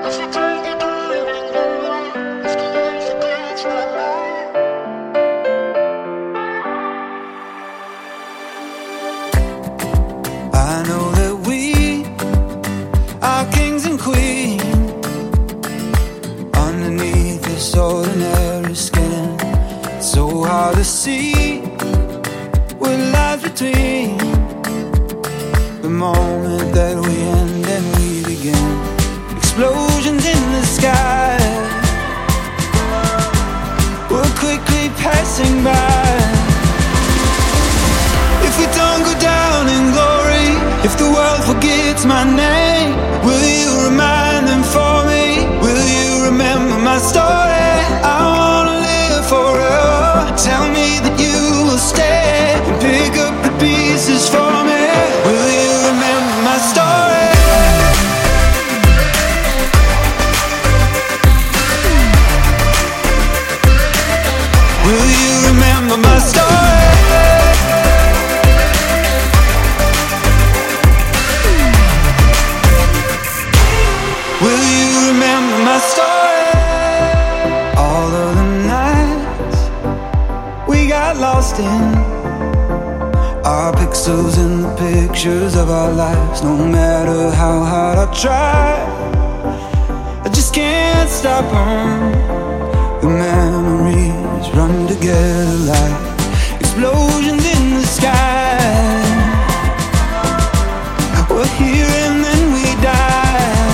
I know that we are kings and queens underneath this ordinary skin. It's so hard to see what lies between the moment that we end and we begin. Explosions in the sky, we're quickly passing by. If we don't go down in glory, if the world forgets my name, will you remind them for me? Will you remember my story? I wanna live forever. Tell me that you will stay and pick up the pieces for me. Will you remember my story? Will you remember my story? Will you remember my story? All of the nights we got lost in our pixels in the pictures of our lives. No matter how hard I try, I just can't stop them. The memories run together like explosions in the sky. We're here and then we die.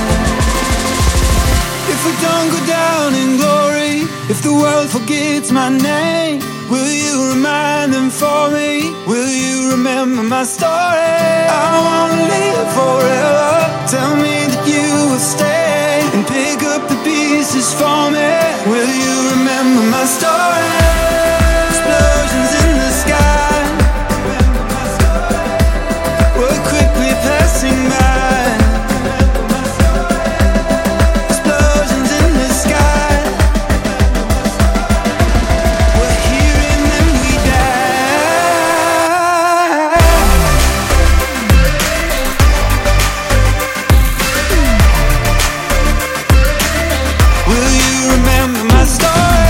If we don't go down in glory, if the world forgets my name, will you remind them for me? Will you remember my story? I wanna live forever. Tell me that you will stay and pick up the pieces for me. Will you remember my story? Explosions in the sky, we're quickly passing by. Explosions in the sky, we're here and then we die. Will you remember my story?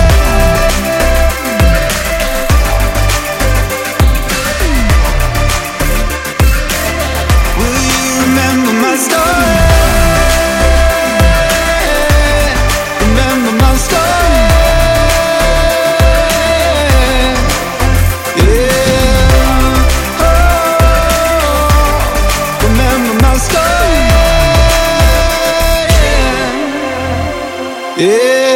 Will you remember my story? Remember my story? Yeah. Oh, remember my story? Yeah. Yeah.